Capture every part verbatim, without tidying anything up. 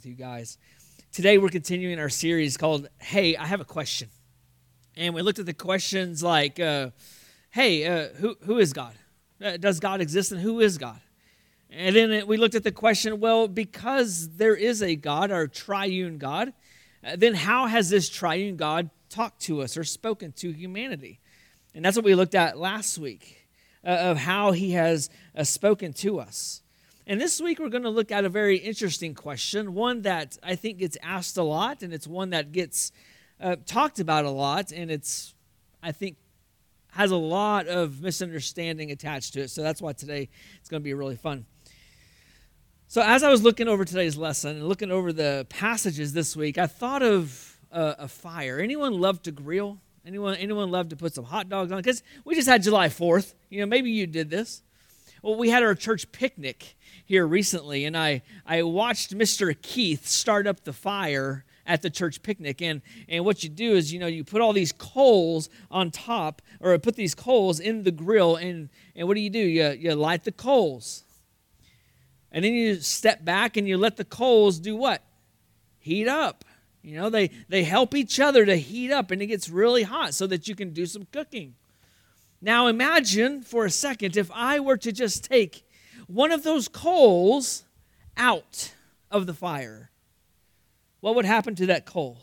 You guys. Today we're continuing our series called Hey, I Have a Question. And we looked at the questions like, uh, hey, uh, who who is God? Uh, does God exist, and who is God? And then we looked at the question, well, because there is a God, our triune God, uh, then how has this triune God talked to us or spoken to humanity? And that's what we looked at last week, uh, of how he has uh, spoken to us. And this week we're going to look at a very interesting question, one that I think gets asked a lot, and it's one that gets uh, talked about a lot, and it's, I think, has a lot of misunderstanding attached to it. So that's why today it's going to be really fun. So as I was looking over today's lesson and looking over the passages this week, I thought of uh, a fire. Anyone love to grill? Anyone, anyone love to put some hot dogs on? Because we just had July fourth. You know, maybe you did this. Well, we had our church picnic here recently, and I, I watched Mister Keith start up the fire at the church picnic. And, and what you do is, you know, you put all these coals on top, or put these coals in the grill, and, and what do you do? You, you light the coals. And then you step back and you let the coals do what? Heat up. You know, they, they help each other to heat up, and it gets really hot so that you can do some cooking. Now imagine for a second if I were to just take one of those coals out of the fire. What would happen to that coal?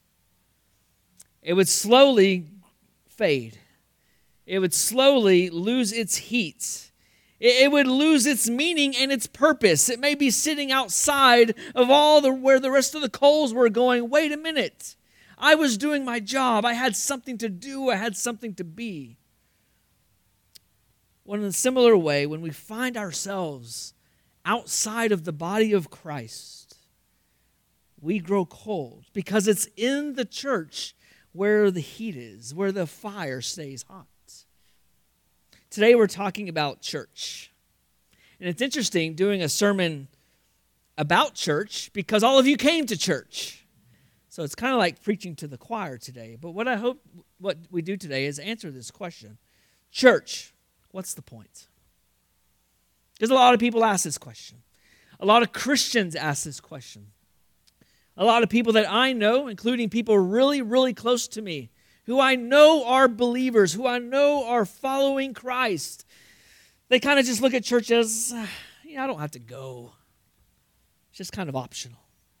It would slowly fade. It would slowly lose its heat. It would lose its meaning and its purpose. It may be sitting outside of all the where the rest of the coals were going. Wait a minute. I was doing my job. I had something to do. I had something to be. Well, in a similar way, when we find ourselves outside of the body of Christ, we grow cold because it's in the church where the heat is, where the fire stays hot. Today we're talking about church. And it's interesting doing a sermon about church because all of you came to church. So it's kind of like preaching to the choir today. But what I hope what we do today is answer this question. Church, what's the point? Because a lot of people ask this question. A lot of Christians ask this question. A lot of people that I know, including people really, really close to me, who I know are believers, who I know are following Christ, they kind of just look at church as, yeah, I don't have to go. It's just kind of optional.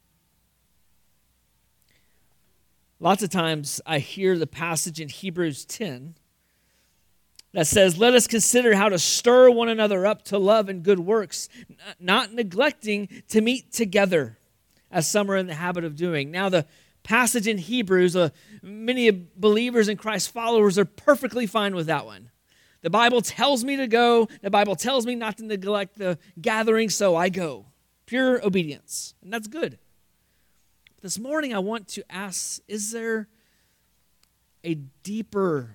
Lots of times I hear the passage in Hebrews ten that says, let us consider how to stir one another up to love and good works, not neglecting to meet together, as some are in the habit of doing. Now, the passage in Hebrews, uh, many believers and Christ followers are perfectly fine with that one. The Bible tells me to go. The Bible tells me not to neglect the gathering, so I go. Pure obedience, and that's good. This morning I want to ask, is there a deeper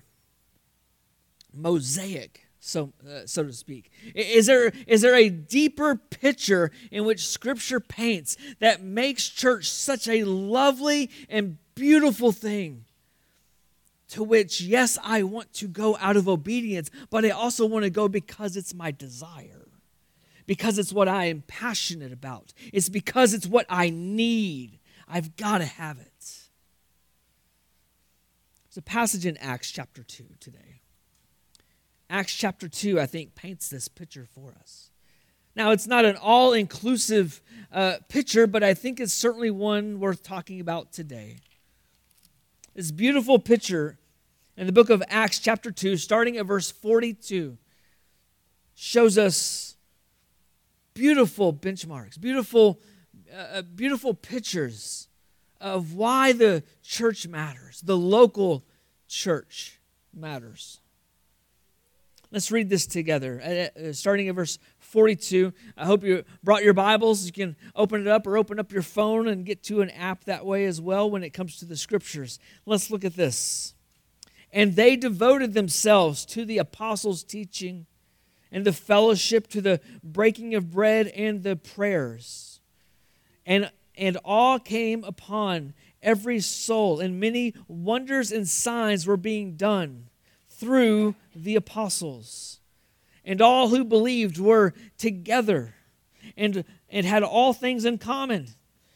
mosaic, so uh, so to speak? Is there is there a deeper picture in which Scripture paints that makes church such a lovely and beautiful thing, to which, yes, I want to go out of obedience, but I also want to go because it's my desire, because it's what I am passionate about. It's because it's what I need. I've got to have it. There's a passage in Acts chapter two today. Acts chapter two, I think, paints this picture for us. Now, it's not an all-inclusive uh, picture, but I think it's certainly one worth talking about today. This beautiful picture in the book of Acts chapter two, starting at verse forty-two, shows us beautiful benchmarks, beautiful, uh, beautiful pictures of why the church matters, the local church matters. Let's read this together, uh, starting at verse forty-two. I hope you brought your Bibles. You can open it up or open up your phone and get to an app that way as well when it comes to the Scriptures. Let's look at this. And they devoted themselves to the apostles' teaching and the fellowship, to the breaking of bread and the prayers. And, and awe came upon every soul, and many wonders and signs were being done through the apostles. And all who believed were together and, and had all things in common.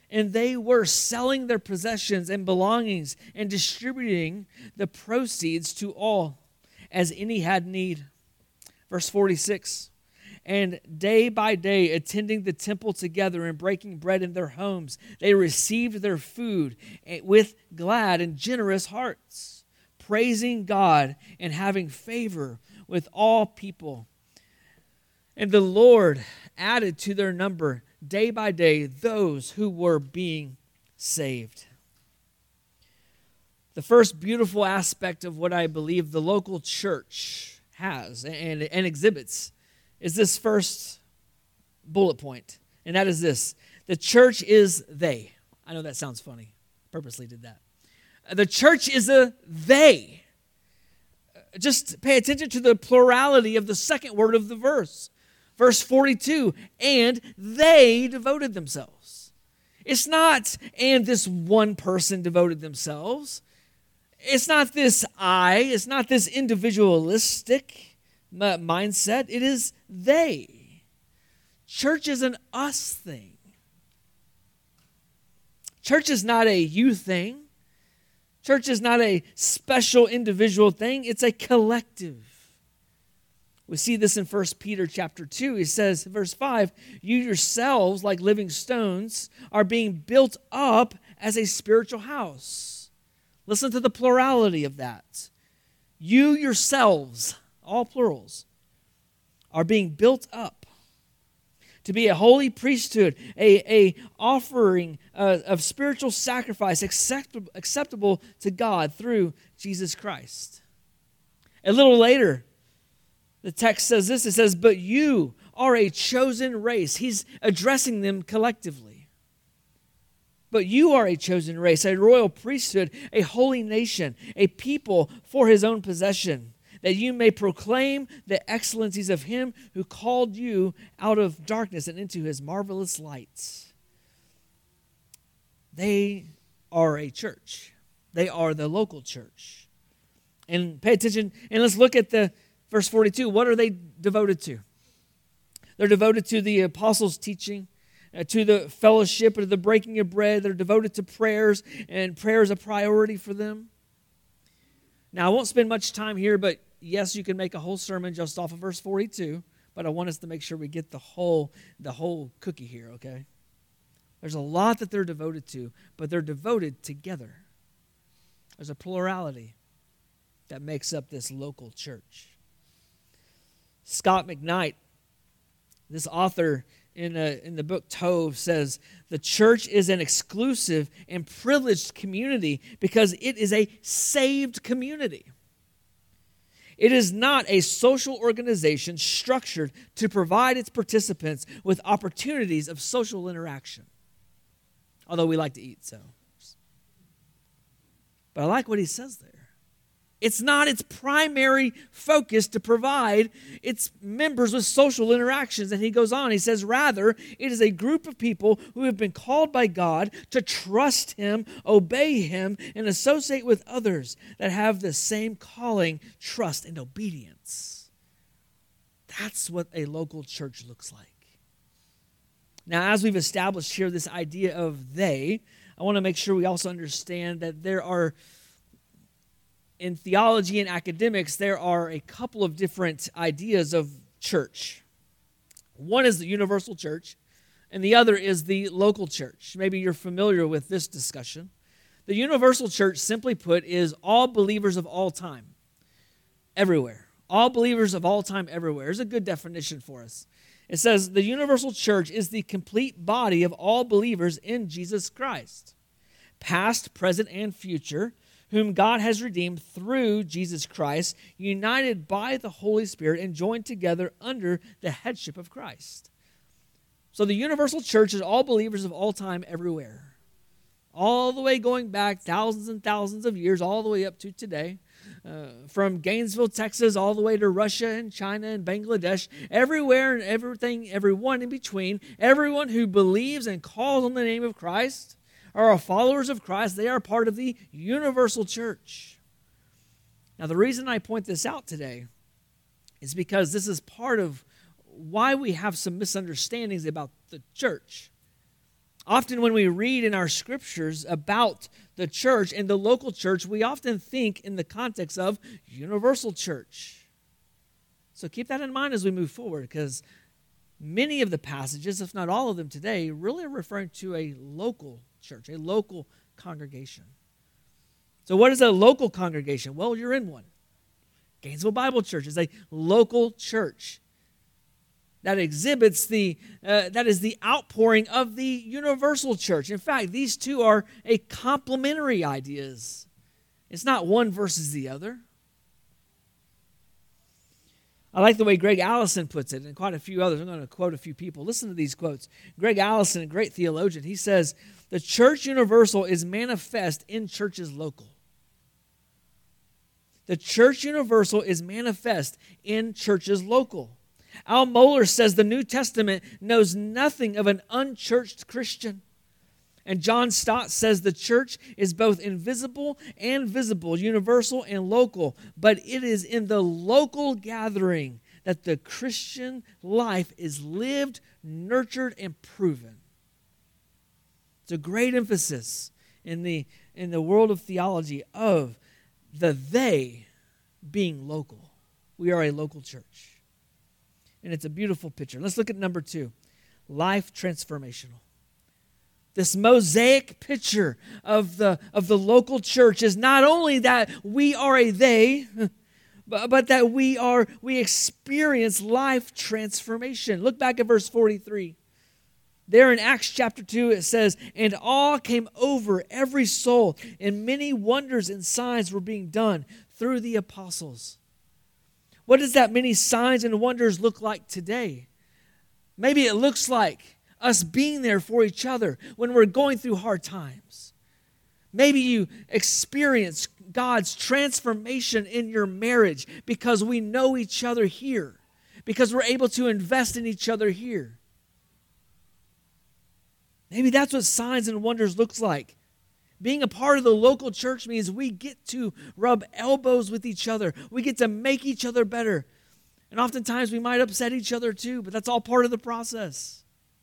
And they were selling their possessions and belongings and distributing the proceeds to all as any had need. Verse forty-six, and day by day attending the temple together and breaking bread in their homes, they received their food with glad and generous hearts, praising God and having favor with all people. And the Lord added to their number day by day those who were being saved. The first beautiful aspect of what I believe the local church has and, and exhibits is this first bullet point, and that is this: the church is they. I know that sounds funny. Purposely did that. The church is a they. Just pay attention to the plurality of the second word of the verse. Verse forty-two, and they devoted themselves. It's not, and this one person devoted themselves. It's not this I. It's not this individualistic mindset. It is they. Church is an us thing. Church is not a you thing. Church is not a special individual thing. It's a collective. We see this in First Peter chapter two. He says, verse five, you yourselves, like living stones, are being built up as a spiritual house. Listen to the plurality of that. You yourselves, all plurals, are being built up to be a holy priesthood, a, a offering uh, of spiritual sacrifice acceptable, acceptable to God through Jesus Christ. A little later, the text says this, it says, but you are a chosen race. He's addressing them collectively. But you are a chosen race, a royal priesthood, a holy nation, a people for his own possession, that you may proclaim the excellencies of him who called you out of darkness and into his marvelous light. They are a church. They are the local church. And pay attention, and let's look at the verse forty-two, what are they devoted to? They're devoted to the apostles' teaching, uh, to the fellowship, to the breaking of bread. They're devoted to prayers, and prayer is a priority for them. Now, I won't spend much time here, but yes, you can make a whole sermon just off of verse forty-two, but I want us to make sure we get the whole, the whole cookie here, okay? There's a lot that they're devoted to, but they're devoted together. There's a plurality that makes up this local church. Scott McKnight, this author in, a, in the book Tove, says, the church is an exclusive and privileged community because it is a saved community. It is not a social organization structured to provide its participants with opportunities of social interaction. Although we like to eat, so. But I like what he says there. It's not its primary focus to provide its members with social interactions. And he goes on, he says, rather, it is a group of people who have been called by God to trust him, obey him, and associate with others that have the same calling, trust, and obedience. That's what a local church looks like. Now, as we've established here this idea of they, I want to make sure we also understand that there are, in theology and academics, there are a couple of different ideas of church. One is the universal church, and the other is the local church. Maybe you're familiar with this discussion. The universal church, simply put, is all believers of all time, everywhere. All believers of all time, everywhere. There's a good definition for us. It says the universal church is the complete body of all believers in Jesus Christ, past, present, and future, whom God has redeemed through Jesus Christ, united by the Holy Spirit and joined together under the headship of Christ. So the universal church is all believers of all time, everywhere. All the way going back thousands and thousands of years, all the way up to today. Uh, from Gainesville, Texas, all the way to Russia and China and Bangladesh, everywhere and everything, everyone in between, everyone who believes and calls on the name of Christ are followers of Christ. They are part of the universal church. Now, the reason I point this out today is because this is part of why we have some misunderstandings about the church. Often when we read in our scriptures about the church and the local church, we often think in the context of universal church. So keep that in mind as we move forward, because many of the passages, if not all of them today, really are referring to a local church, a local congregation. So what is a local congregation? Well, you're in one. Gainesville Bible Church is a local church that exhibits the, uh, that is the outpouring of the universal church. In fact, these two are a complementary ideas. It's not one versus the other. I like the way Greg Allison puts it, and quite a few others. I'm going to quote a few people. Listen to these quotes. Greg Allison, a great theologian, he says, "The church universal is manifest in churches local." The church universal is manifest in churches local. Al Mohler says the New Testament knows nothing of an unchurched Christian. And John Stott says the church is both invisible and visible, universal and local, but it is in the local gathering that the Christian life is lived, nurtured, and proven. It's a great emphasis in the, in the world of theology of the they being local. We are a local church. And it's a beautiful picture. Let's look at number two, life transformational. This mosaic picture of the, of the local church is not only that we are a they, but, but that we are we experience life transformation. Look back at verse forty-three. There in Acts chapter two it says, "And awe came over every soul, and many wonders and signs were being done through the apostles." What does that many signs and wonders look like today? Maybe it looks like us being there for each other when we're going through hard times. Maybe you experience God's transformation in your marriage because we know each other here, because we're able to invest in each other here. Maybe that's what signs and wonders looks like. Being a part of the local church means we get to rub elbows with each other. We get to make each other better. And oftentimes we might upset each other too, but that's all part of the process.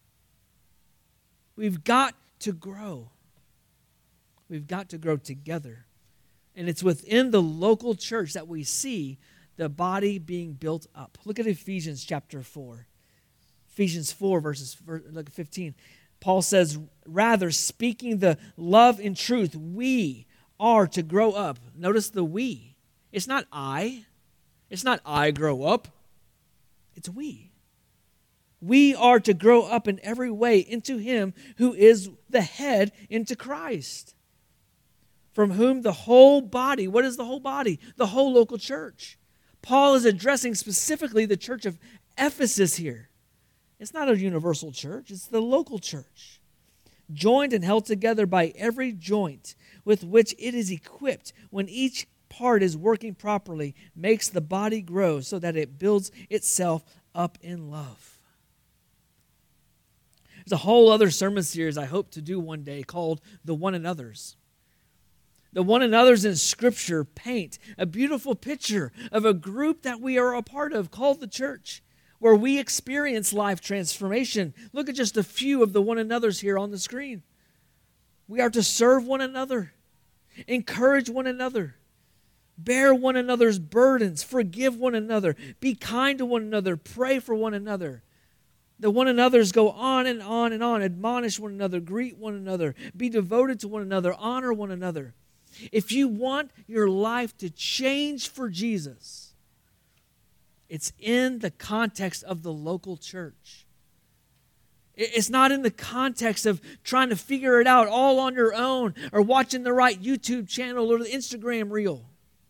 We've got to grow. We've got to grow together. And it's within the local church that we see the body being built up. Look at Ephesians chapter four. Ephesians four, verses look at fifteen. Paul says, "Rather, speaking the love in truth, we are to grow up." Notice the we. It's not I. It's not I grow up. It's we. We are to grow up in every way into Him who is the head, into Christ, from whom the whole body, what is the whole body? The whole local church. Paul is addressing specifically the church of Ephesus here. It's not a universal church, it's the local church. Joined and held together by every joint with which it is equipped, when each part is working properly, makes the body grow so that it builds itself up in love. There's a whole other sermon series I hope to do one day called The One Another's. The one another's in Scripture paint a beautiful picture of a group that we are a part of called the church, where we experience life transformation. Look at just a few of the one another's here on the screen. We are to serve one another, encourage one another, bear one another's burdens, forgive one another, be kind to one another, pray for one another. The one another's go on and on and on, admonish one another, greet one another, be devoted to one another, honor one another. If you want your life to change for Jesus, it's in the context of the local church. It's not in the context of trying to figure it out all on your own or watching the right YouTube channel or the Instagram reel.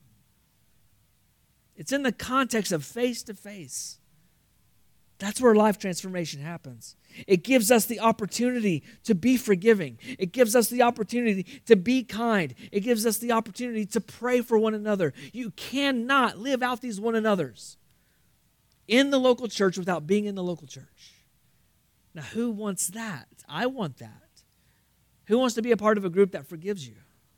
It's in the context of face-to-face. That's where life transformation happens. It gives us the opportunity to be forgiving. It gives us the opportunity to be kind. It gives us the opportunity to pray for one another. You cannot live out these one another's in the local church without being in the local church. Now, who wants that? I want that. Who wants to be a part of a group that forgives you?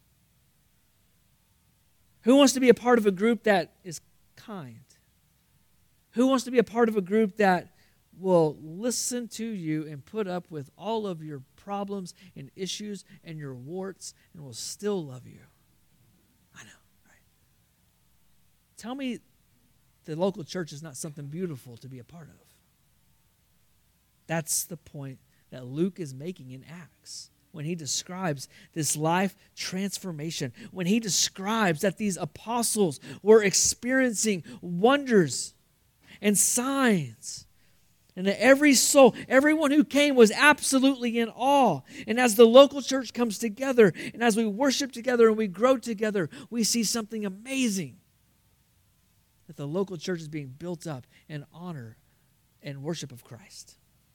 Who wants to be a part of a group that is kind? Who wants to be a part of a group that will listen to you and put up with all of your problems and issues and your warts and will still love you. I know, right? Tell me the local church is not something beautiful to be a part of. That's the point that Luke is making in Acts when he describes this life transformation, when he describes that these apostles were experiencing wonders and signs, and that every soul, everyone who came was absolutely in awe. And as the local church comes together, and as we worship together and we grow together, we see something amazing. That the local church is being built up in honor and worship of Christ.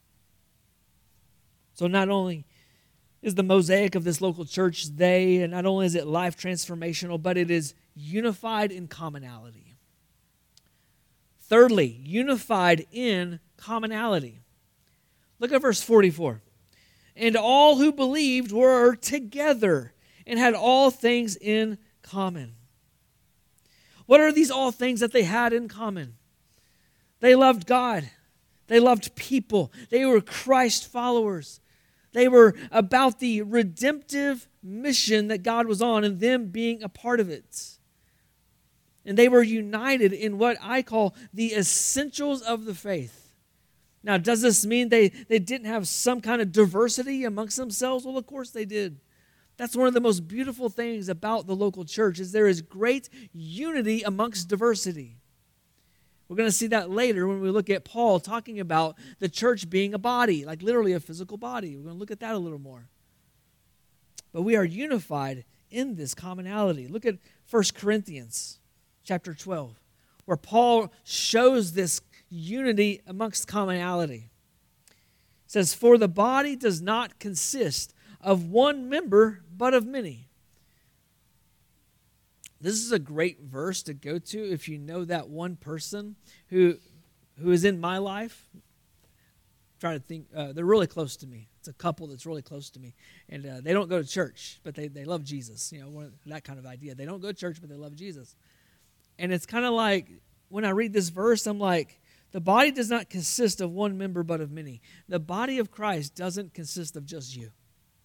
So not only is the mosaic of this local church they, and not only is it life transformational, but it is unified in commonality. Thirdly, unified in commonality. Look at verse forty-four. And all who believed were together and had all things in common. What are these all things that they had in common? They loved God. They loved people. They were Christ followers. They were about the redemptive mission that God was on and them being a part of it. And they were united in what I call the essentials of the faith. Now, does this mean they, they didn't have some kind of diversity amongst themselves? Well, of course they did. That's one of the most beautiful things about the local church is there is great unity amongst diversity. We're going to see that later when we look at Paul talking about the church being a body, like literally a physical body. We're going to look at that a little more. But we are unified in this commonality. Look at First Corinthians chapter twelve, where Paul shows this unity amongst commonality. It says, "For the body does not consist of one member, but of many." This is a great verse to go to if you know that one person who who is in my life. I'm trying to think, uh, they're really close to me. It's a couple that's really close to me. And uh, they don't go to church, but they, they love Jesus. You know, one, that kind of idea. They don't go to church, but they love Jesus. And it's kind of like, when I read this verse, I'm like, the body does not consist of one member, but of many. The body of Christ doesn't consist of just you.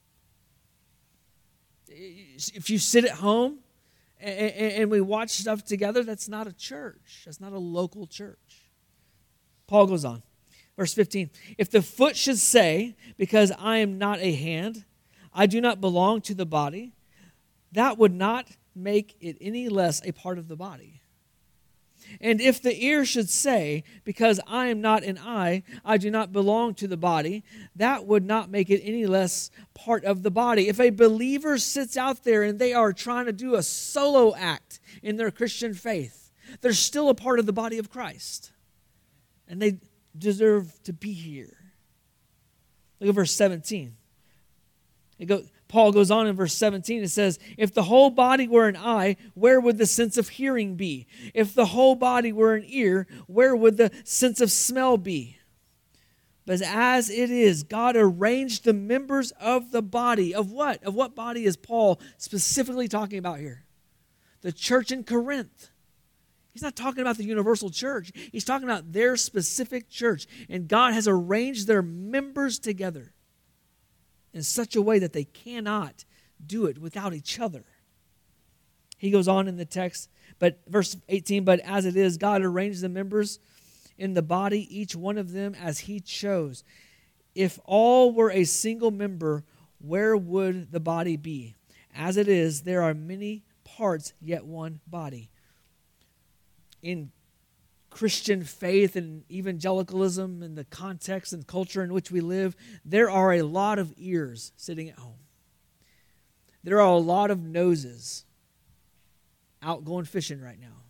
If you sit at home and, and we watch stuff together, that's not a church. That's not a local church. Paul goes on. Verse fifteen, "If the foot should say, because I am not a hand, I do not belong to the body, that would not make it any less a part of the body. And if the ear should say, because I am not an eye, I do not belong to the body, that would not make it any less part of the body." If a believer sits out there and they are trying to do a solo act in their Christian faith, they're still a part of the body of Christ. And they deserve to be here. Look at verse seventeen. It go, Paul goes on in verse seventeen. It says, "If the whole body were an eye, where would the sense of hearing be? If the whole body were an ear, where would the sense of smell be? But as it is, God arranged the members of the body." Of what? Of what body is Paul specifically talking about here? The church in Corinth. He's not talking about the universal church. He's talking about their specific church. And God has arranged their members together in such a way that they cannot do it without each other. He goes on in the text, but verse eighteen, "But as it is, God arranged the members in the body, each one of them as he chose. If all were a single member, where would the body be? As it is, there are many parts, yet one body." In Christian faith and evangelicalism and the context and culture in which we live, there are a lot of ears sitting at home. There are a lot of noses out going fishing right now.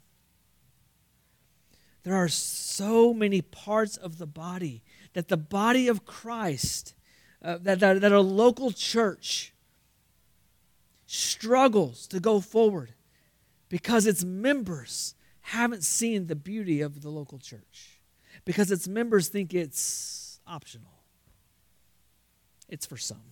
There are so many parts of the body that the body of Christ, uh, that, that, that a local church struggles to go forward because its members haven't seen the beauty of the local church, because its members think it's optional. It's for some.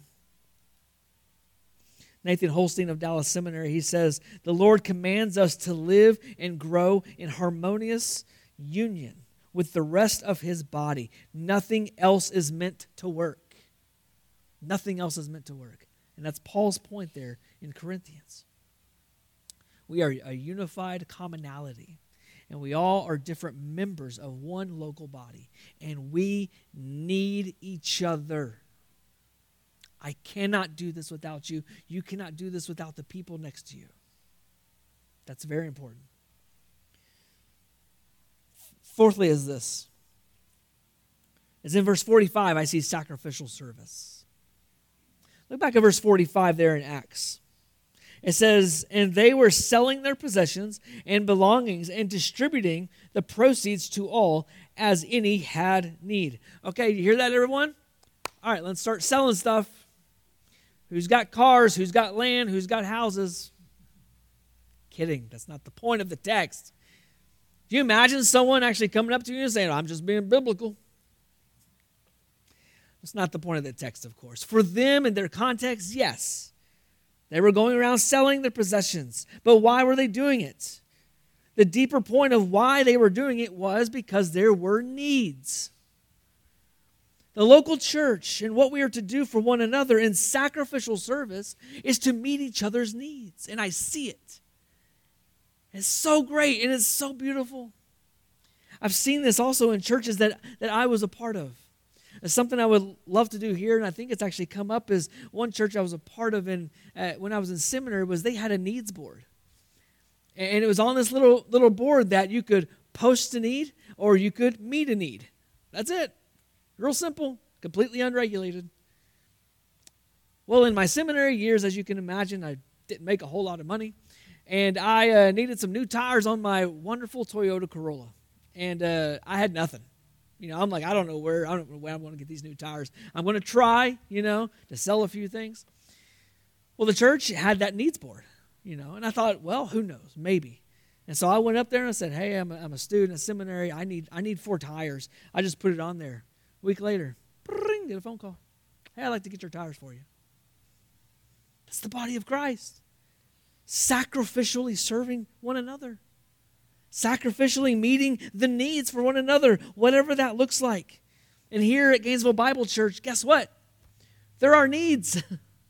Nathan Holstein of Dallas Seminary, he says, "The Lord commands us to live and grow in harmonious union with the rest of his body. Nothing else is meant to work." Nothing else is meant to work. And that's Paul's point there in Corinthians. We are a unified commonality, and we all are different members of one local body, and we need each other. I cannot do this without you. You cannot do this without the people next to you. That's very important. Fourthly is this. It's in verse forty-five, I see sacrificial service. Look back at verse forty-five there in Acts. It says, and they were selling their possessions and belongings and distributing the proceeds to all as any had need. Okay, you hear that, everyone? All right, let's start selling stuff. Who's got cars? Who's got land? Who's got houses? Kidding. That's not the point of the text. Do you imagine someone actually coming up to you and saying, I'm just being biblical? That's not the point of the text, of course. For them, in their context, yes. They were going around selling their possessions. But why were they doing it? The deeper point of why they were doing it was because there were needs. The local church and what we are to do for one another in sacrificial service is to meet each other's needs. And I see it. It's so great and it's so beautiful. I've seen this also in churches that, that I was a part of. It's something I would love to do here, and I think it's actually come up as one church I was a part of in uh, when I was in seminary was they had a needs board. And it was on this little little board that you could post a need or you could meet a need. That's it. Real simple, completely unregulated. Well, in my seminary years, as you can imagine, I didn't make a whole lot of money. And I uh, needed some new tires on my wonderful Toyota Corolla. And uh, I had nothing. You know, I'm like, I don't know where, I don't know where I'm going to get these new tires. I'm going to try, you know, to sell a few things. Well, the church had that needs board, you know, and I thought, well, who knows, maybe. And so I went up there and I said, hey, I'm a, I'm a student at seminary. I need I need four tires. I just put it on there. A week later, bring, get a phone call. Hey, I'd like to get your tires for you. That's the body of Christ. Sacrificially serving one another. Sacrificially meeting the needs for one another, whatever that looks like. And here at Gainesville Bible Church, guess what? There are needs.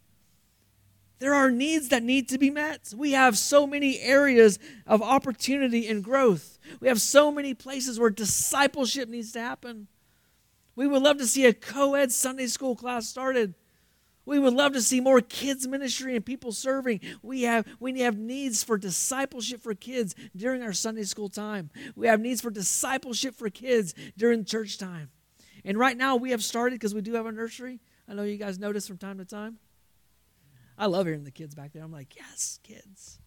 There are needs that need to be met. We have so many areas of opportunity and growth. We have so many places where discipleship needs to happen. We would love to see a co-ed Sunday school class started. We would love to see more kids ministry and people serving. We have we have needs for discipleship for kids during our Sunday school time. We have needs for discipleship for kids during church time. And right now we have started, because we do have a nursery. I know you guys notice from time to time. I love hearing the kids back there. I'm like, yes, kids.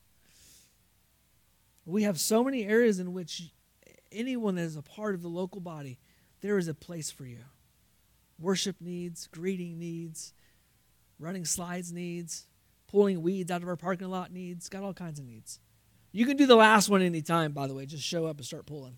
We have so many areas in which anyone that is a part of the local body, there is a place for you. Worship needs, greeting needs, running slides needs, pulling weeds out of our parking lot needs, got all kinds of needs. You can do the last one anytime, by the way. Just show up and start pulling.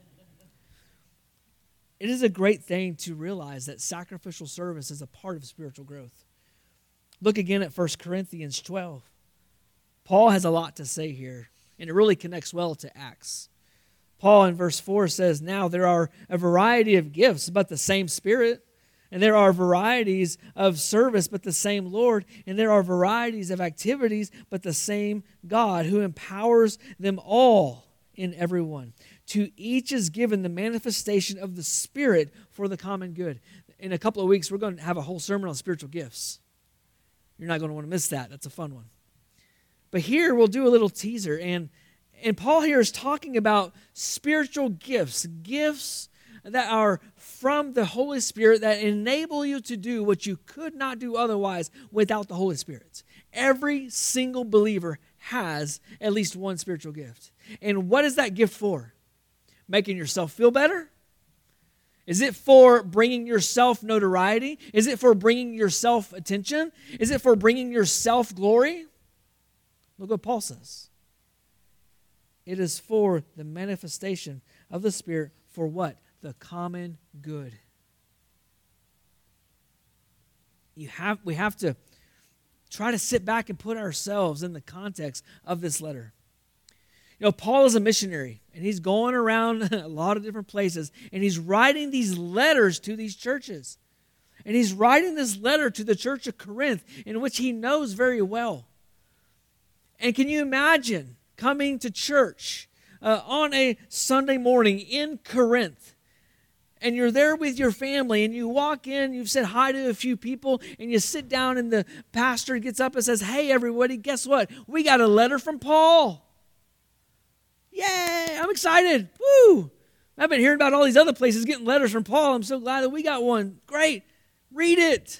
It is a great thing to realize that sacrificial service is a part of spiritual growth. Look again at First Corinthians twelve. Paul has a lot to say here, and it really connects well to Acts. Paul in verse four says, now there are a variety of gifts, but the same Spirit. And there are varieties of service, but the same Lord. And there are varieties of activities, but the same God, who empowers them all in everyone. To each is given the manifestation of the Spirit for the common good. In a couple of weeks, we're going to have a whole sermon on spiritual gifts. You're not going to want to miss that. That's a fun one. But here, we'll do a little teaser. And, and Paul here is talking about spiritual gifts, gifts that are from the Holy Spirit that enable you to do what you could not do otherwise without the Holy Spirit. Every single believer has at least one spiritual gift. And what is that gift for? Making yourself feel better? Is it for bringing yourself notoriety? Is it for bringing yourself attention? Is it for bringing yourself glory? Look what Paul says. It is for the manifestation of the Spirit for what? The common good. You have, we have to try to sit back and put ourselves in the context of this letter. You know, Paul is a missionary, and he's going around a lot of different places, and he's writing these letters to these churches. And he's writing this letter to the church of Corinth, in which he knows very well. And can you imagine coming to church uh, on a Sunday morning in Corinth, and you're there with your family, and you walk in, you've said hi to a few people, and you sit down, and the pastor gets up and says, "Hey, everybody, guess what? We got a letter from Paul." Yay, I'm excited. Woo! I've been hearing about all these other places getting letters from Paul. I'm so glad that we got one. Great. Read it.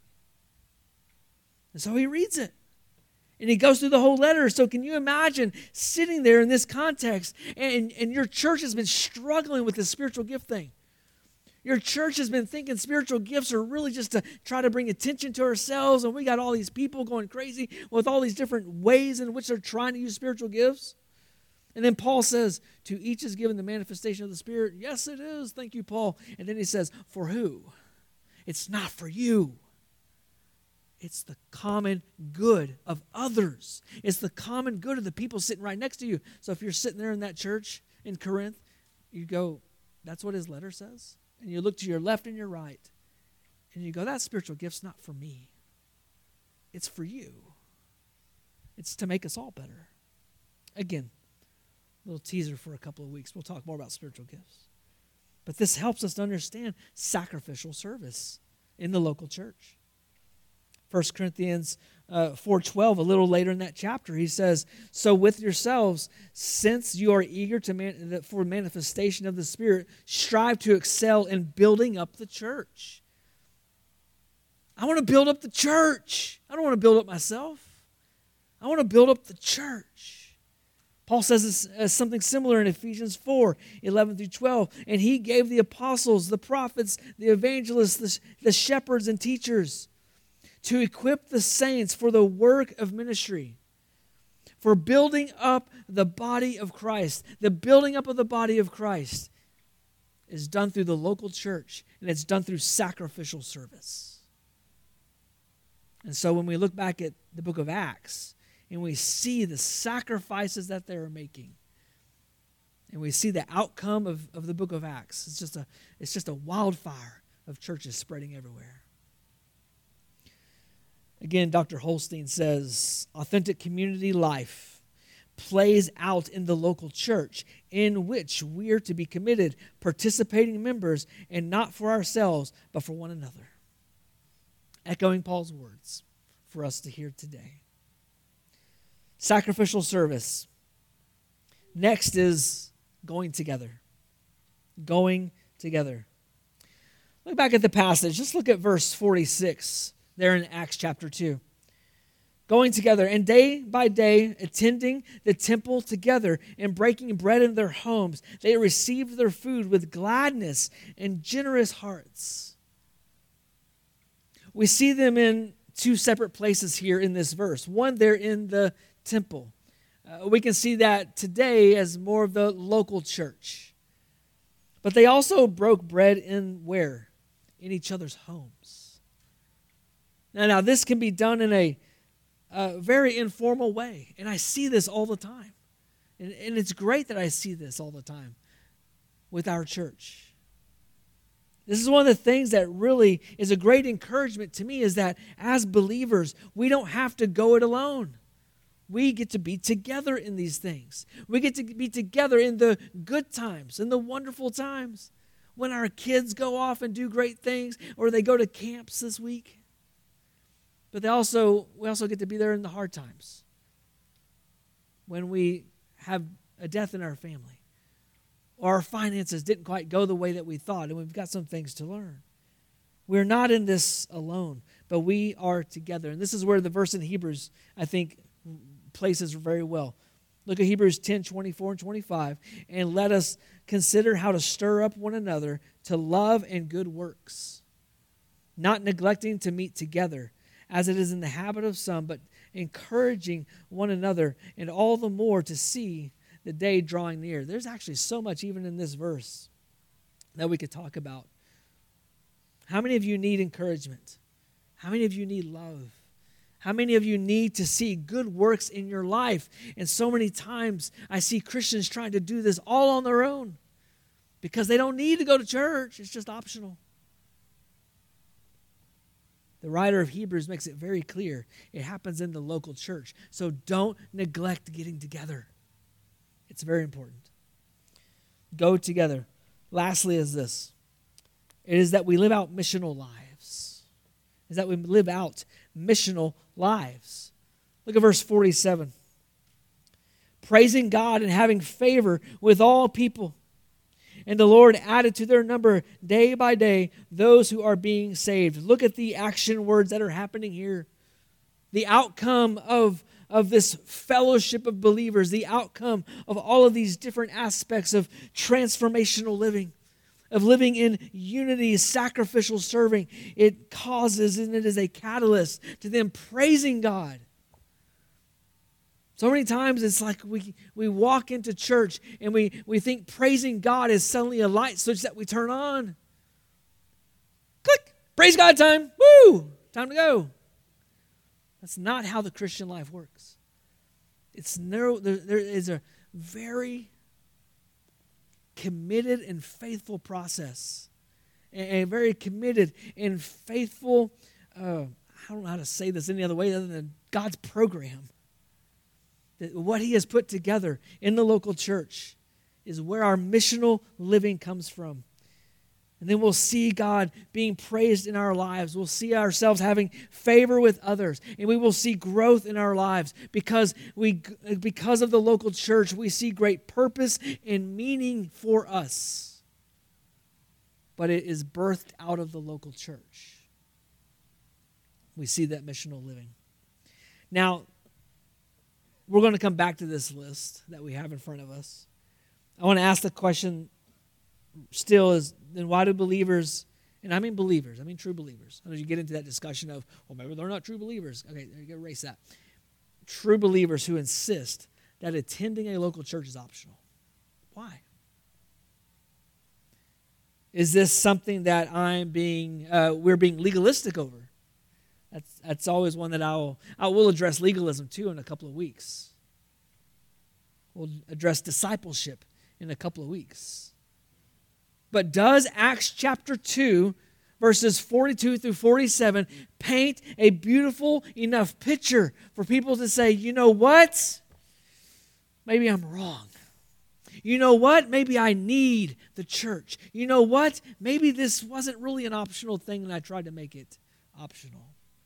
And so he reads it. And he goes through the whole letter. So can you imagine sitting there in this context, and, and your church has been struggling with the spiritual gift thing. Your church has been thinking spiritual gifts are really just to try to bring attention to ourselves, and we got all these people going crazy with all these different ways in which they're trying to use spiritual gifts. And then Paul says, to each is given the manifestation of the Spirit. Yes, it is. Thank you, Paul. And then he says, for who? It's not for you. It's the common good of others. It's the common good of the people sitting right next to you. So if you're sitting there in that church in Corinth, you go, that's what his letter says? And you look to your left and your right, and you go, that spiritual gift's not for me. It's for you. It's to make us all better. Again, a little teaser for a couple of weeks. We'll talk more about spiritual gifts. But this helps us to understand sacrificial service in the local church. First Corinthians uh, four twelve, a little later in that chapter, he says, so with yourselves, since you are eager to man- for manifestation of the Spirit, strive to excel in building up the church. I want to build up the church. I don't want to build up myself. I want to build up the church. Paul says this, uh, something similar in Ephesians four, eleven through twelve. And he gave the apostles, the prophets, the evangelists, the, the shepherds and teachers to equip the saints for the work of ministry, for building up the body of Christ. The building up of the body of Christ is done through the local church, and it's done through sacrificial service. And so when we look back at the book of Acts, and we see the sacrifices that they are making, and we see the outcome of, of the book of Acts, it's just a it's just a wildfire of churches spreading everywhere. Again, Doctor Holstein says, authentic community life plays out in the local church, in which we are to be committed, participating members, and not for ourselves, but for one another. Echoing Paul's words for us to hear today. Sacrificial service. Next is going together. Going together. Look back at the passage. Just look at verse forty-six there in Acts chapter two. Going together, and day by day attending the temple together and breaking bread in their homes, they received their food with gladness and generous hearts. We see them in two separate places here in this verse. One, they're in the temple. Uh, we can see that today as more of the local church. But they also broke bread in where? In each other's homes. Now, now this can be done in a, a very informal way. And I see this all the time. And, and it's great that I see this all the time with our church. This is one of the things that really is a great encouragement to me, is that as believers, we don't have to go it alone. We get to be together in these things. We get to be together in the good times, in the wonderful times, when our kids go off and do great things, or they go to camps this week. But they also, we also get to be there in the hard times, when we have a death in our family, or our finances didn't quite go the way that we thought, and we've got some things to learn. We're not in this alone, but we are together. And this is where the verse in Hebrews, I think, places very well. Look at Hebrews ten, twenty-four and twenty-five. And let us consider how to stir up one another to love and good works, not neglecting to meet together, as it is in the habit of some, but encouraging one another, and all the more to see the day drawing near. There's actually so much even in this verse that we could talk about. How many of you need encouragement? How many of you need love? How many of you need to see good works in your life? And so many times I see Christians trying to do this all on their own because they don't need to go to church. It's just optional. The writer of Hebrews makes it very clear. It happens in the local church. So don't neglect getting together. It's very important. Go together. Lastly is this. It is that we live out missional lives. Is that we live out missional lives. Look at verse forty-seven. Praising God and having favor with all people. And the Lord added to their number day by day those who are being saved. Look at the action words that are happening here. The outcome of, of this fellowship of believers, the outcome of all of these different aspects of transformational living, of living in unity, sacrificial serving, it causes and it is a catalyst to them praising God. So many times it's like we, we walk into church and we, we think praising God is suddenly a light switch that we turn on. Click! Praise God time! Woo! Time to go. That's not how the Christian life works. It's narrow, there, there is a very committed and faithful process. A, a very committed and faithful, uh, I don't know how to say this any other way other than God's program. That what he has put together in the local church is where our missional living comes from. And then we'll see God being praised in our lives. We'll see ourselves having favor with others. And we will see growth in our lives because we, because of the local church, we see great purpose and meaning for us. But it is birthed out of the local church. We see that missional living. Now, we're going to come back to this list that we have in front of us. I want to ask the question still is, then why do believers, and I mean believers, I mean true believers. I know you get into that discussion of, well, maybe they're not true believers. Okay, you can erase that. True believers who insist that attending a local church is optional. Why? Is this something that I'm being, uh, we're being legalistic over? That's that's always one that I will I will address legalism too in a couple of weeks. We'll address discipleship in a couple of weeks. But does Acts chapter two, verses forty-two through forty-seven, paint a beautiful enough picture for people to say, you know what? Maybe I'm wrong. You know what? Maybe I need the church. You know what? Maybe this wasn't really an optional thing and I tried to make it optional.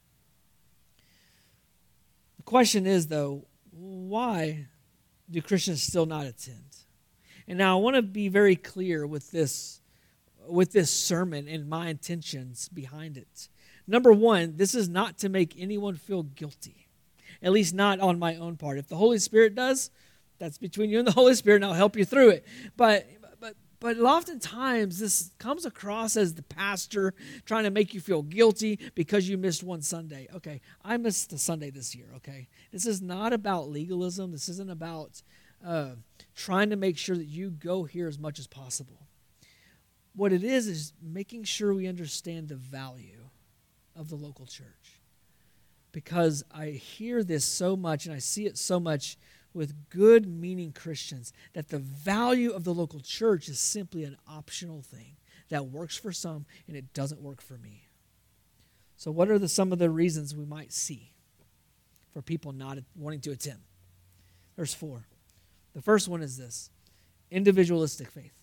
The question is, though, why do Christians still not attend? And now I want to be very clear with this, with this sermon and my intentions behind it. Number one, this is not to make anyone feel guilty, at least not on my own part. If the Holy Spirit does, that's between you and the Holy Spirit, and I'll help you through it. But but but oftentimes this comes across as the pastor trying to make you feel guilty because you missed one Sunday. Okay, I missed a Sunday this year, okay? This is not about legalism. This isn't about uh, trying to make sure that you go here as much as possible. What it is is making sure we understand the value of the local church. Because I hear this so much and I see it so much with good-meaning Christians, that the value of the local church is simply an optional thing that works for some and it doesn't work for me. So what are the, some of the reasons we might see for people not wanting to attend? There's four. The first one is this: individualistic faith.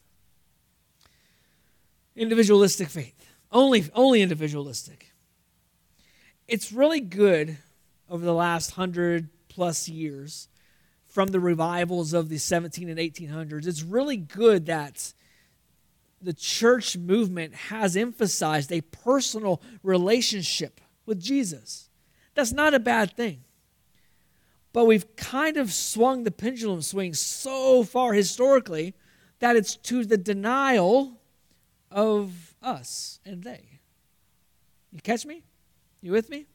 Individualistic faith. Only, only individualistic. It's really good over the last hundred plus years from the revivals of the seventeen and eighteen hundreds. It's really good that the church movement has emphasized a personal relationship with Jesus. That's not a bad thing. But we've kind of swung the pendulum swing so far historically that it's to the denial of us and they. You catch me? You with me?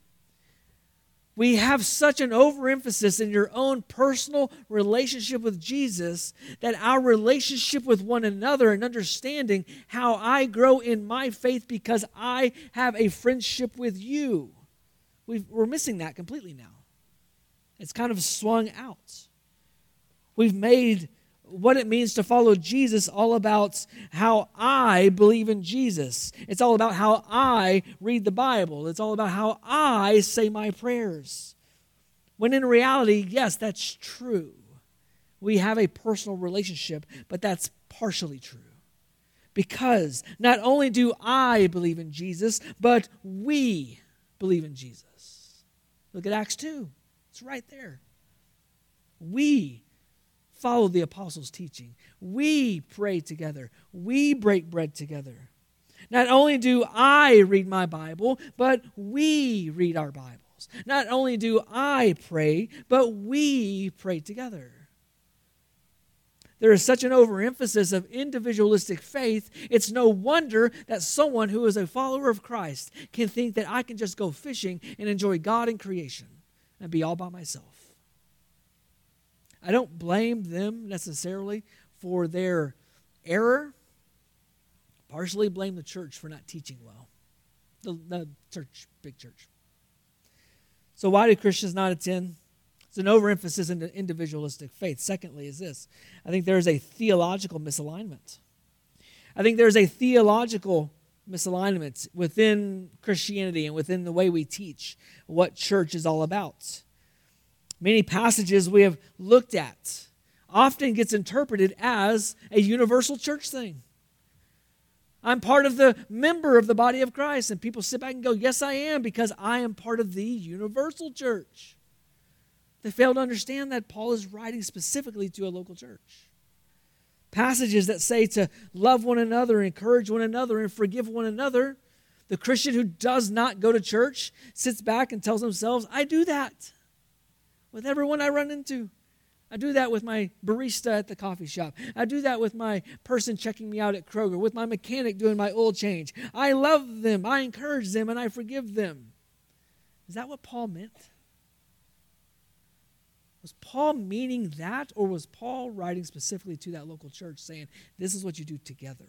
We have such an overemphasis in your own personal relationship with Jesus that our relationship with one another and understanding how I grow in my faith because I have a friendship with you. We've, we're missing that completely now. It's kind of swung out. We've made what it means to follow Jesus all about how I believe in Jesus. It's all about how I read the Bible. It's all about how I say my prayers. When in reality, yes, that's true. We have a personal relationship, but that's partially true. Because not only do I believe in Jesus, but we believe in Jesus. Look at Acts two. It's right there. We follow the apostles' teaching. We pray together. We break bread together. Not only do I read my Bible, but we read our Bibles. Not only do I pray, but we pray together. There is such an overemphasis of individualistic faith, it's no wonder that someone who is a follower of Christ can think that I can just go fishing and enjoy God and creation and be all by myself. I don't blame them necessarily for their error. Partially blame the church for not teaching well. The, the church, big church. So why do Christians not attend? It's an overemphasis in individualistic faith. Secondly is this. I think there is a theological misalignment. I think there's a theological misalignment within Christianity and within the way we teach what church is all about. Many passages we have looked at often gets interpreted as a universal church thing. I'm part of the member of the body of Christ. And people sit back and go, yes, I am, because I am part of the universal church. They fail to understand that Paul is writing specifically to a local church. Passages that say to love one another, encourage one another, and forgive one another. The Christian who does not go to church sits back and tells themselves, I do that with everyone I run into. I do that with my barista at the coffee shop. I do that with my person checking me out at Kroger, with my mechanic doing my oil change. I love them, I encourage them, and I forgive them. Is that what Paul meant? Was Paul meaning that, or was Paul writing specifically to that local church saying, this is what you do together?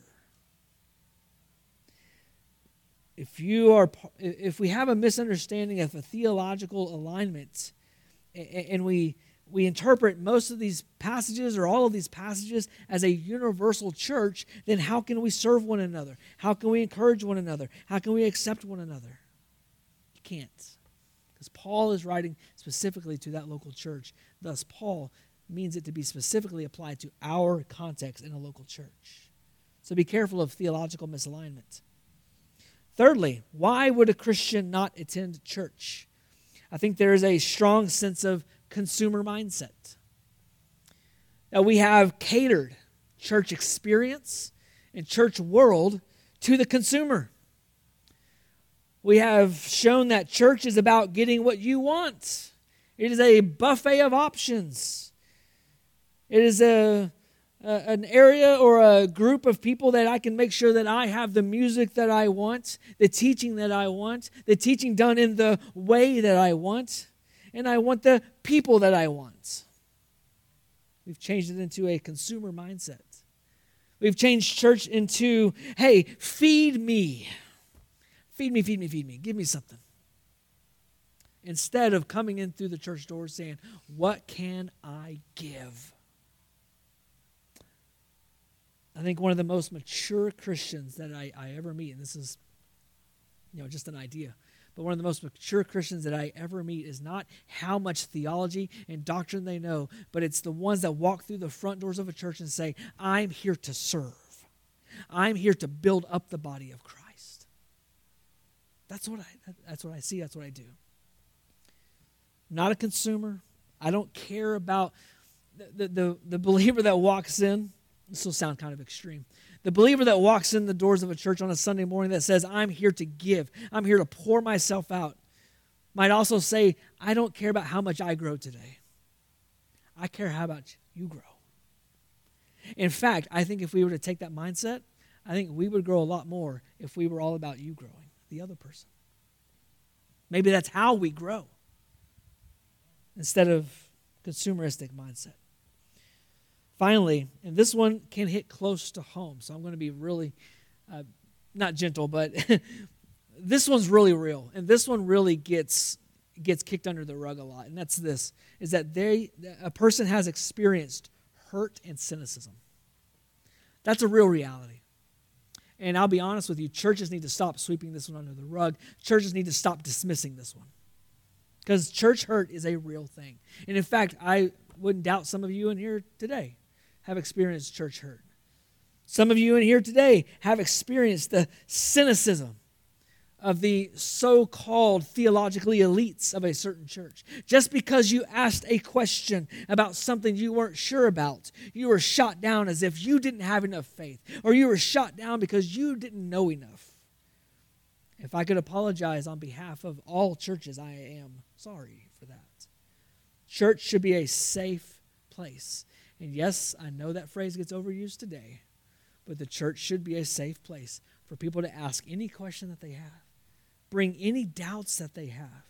If you are, if we have a misunderstanding of a theological alignment, and we we interpret most of these passages or all of these passages as a universal church, then how can we serve one another? How can we encourage one another? How can we accept one another? You can't. Because Paul is writing specifically to that local church. Thus, Paul means it to be specifically applied to our context in a local church. So be careful of theological misalignment. Thirdly, why would a Christian not attend church? I think there is a strong sense of consumer mindset. Now, we have catered church experience and church world to the consumer. We have shown that church is about getting what you want. It is a buffet of options. It is a, a an area or a group of people that I can make sure that I have the music that I want, the teaching that I want, the teaching done in the way that I want, and I want the people that I want. We've changed it into a consumer mindset. We've changed church into, hey, feed me. Feed me, feed me, feed me. Give me something. Instead of coming in through the church door saying, what can I give? I think one of the most mature Christians that I, I ever meet, and this is, you know, just an idea, but one of the most mature Christians that I ever meet is not how much theology and doctrine they know, but it's the ones that walk through the front doors of a church and say, I'm here to serve. I'm here to build up the body of Christ. That's what I, that's what I see. That's what I do. I'm not a consumer. I don't care about the, the, the believer that walks in. This will sound kind of extreme. The believer that walks in the doors of a church on a Sunday morning that says, I'm here to give. I'm here to pour myself out. Might also say, I don't care about how much I grow today. I care how much you grow. In fact, I think if we were to take that mindset, I think we would grow a lot more if we were all about you growing, the other person. Maybe that's how we grow instead of consumeristic mindset. Finally, and this one can hit close to home, so I'm going to be really, uh, not gentle, but this one's really real, and this one really gets gets kicked under the rug a lot, and that's this, is that they a person has experienced hurt and cynicism. That's a real reality. And I'll be honest with you, churches need to stop sweeping this one under the rug. Churches need to stop dismissing this one. Because church hurt is a real thing. And in fact, I wouldn't doubt some of you in here today have experienced church hurt. Some of you in here today have experienced the cynicism of the so-called theologically elites of a certain church. Just because you asked a question about something you weren't sure about, you were shot down as if you didn't have enough faith, or you were shot down because you didn't know enough. If I could apologize on behalf of all churches, I am sorry for that. Church should be a safe place. And yes, I know that phrase gets overused today, but the church should be a safe place for people to ask any question that they have. Bring any doubts that they have.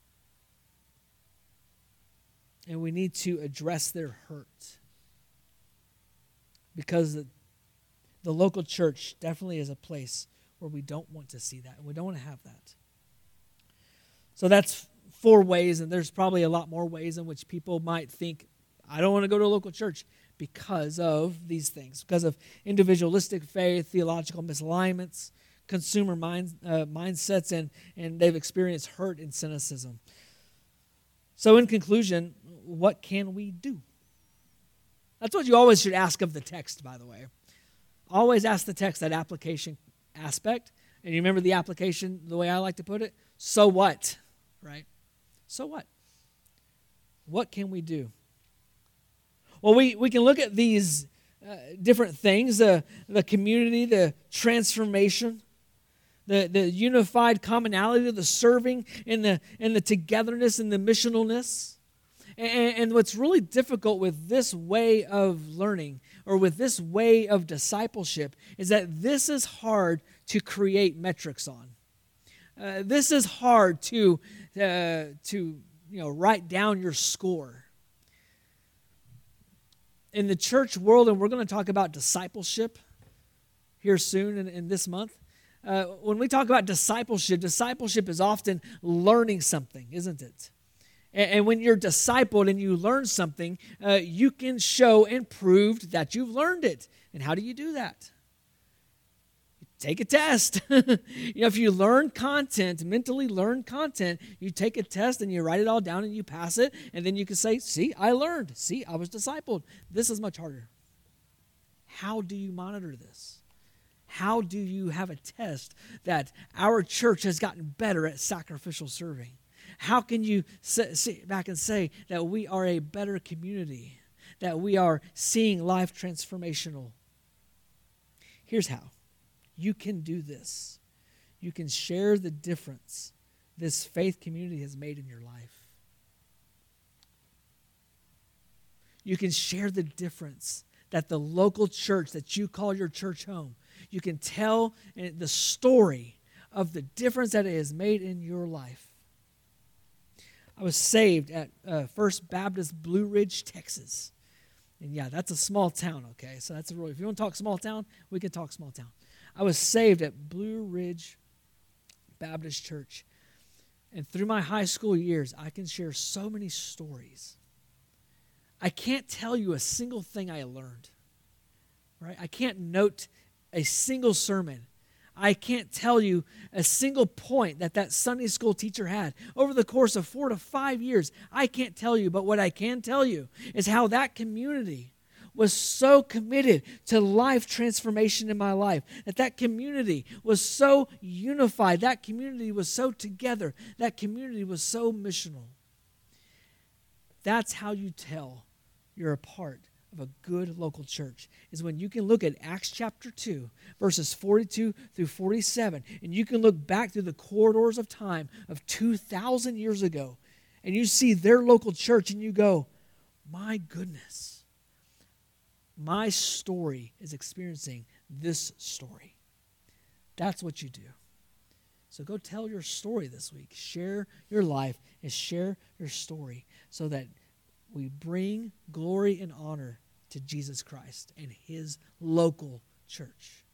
And we need to address their hurt. Because the, the local church definitely is a place where we don't want to see that. And we don't want to have that. So that's four ways, and there's probably a lot more ways in which people might think, I don't want to go to a local church because of these things. Because of individualistic faith, theological misalignments, consumer mind, uh, mindsets, and, and they've experienced hurt and cynicism. So in conclusion, what can we do? That's what you always should ask of the text, by the way. Always ask the text that application aspect. And you remember the application, the way I like to put it? So what? Right? So what? What can we do? Well, we, we can look at these uh, different things, uh, the community, the transformation, The, the unified commonality, the serving, and the, and the togetherness and the missionalness. And, and what's really difficult with this way of learning or with this way of discipleship is that this is hard to create metrics on. Uh, this is hard to, uh, to you know, write down your score. In the church world, and we're going to talk about discipleship here soon in, in this month, Uh, when we talk about discipleship, discipleship is often learning something, isn't it? And, and when you're discipled and you learn something, uh, you can show and prove that you've learned it. And how do you do that? You take a test. You know, if you learn content, mentally learn content, you take a test and you write it all down and you pass it, and then you can say, see, I learned. See, I was discipled. This is much harder. How do you monitor this? How do you have a test that our church has gotten better at sacrificial serving? How can you sit back and say that we are a better community, that we are seeing life transformational? Here's how. You can do this. You can share the difference this faith community has made in your life. You can share the difference that the local church that you call your church home, you can tell the story of the difference that it has made in your life. I was saved at uh, First Baptist Blue Ridge, Texas. And yeah, that's a small town, okay? So that's a really, if you want to talk small town, we can talk small town. I was saved at Blue Ridge Baptist Church. And through my high school years, I can share so many stories. I can't tell you a single thing I learned, right? I can't note a single sermon. I can't tell you a single point that that Sunday school teacher had over the course of four to five years. I can't tell you, but what I can tell you is how that community was so committed to life transformation in my life, that that community was so unified, that community was so together, that community was so missional. That's how you tell you're a part of a good local church, is when you can look at Acts chapter two, verses forty-two through forty-seven, and you can look back through the corridors of time of two thousand years ago, and you see their local church, and you go, my goodness, my story is experiencing this story. That's what you do. So go tell your story this week. Share your life and share your story so that we bring glory and honor to Jesus Christ and his local church.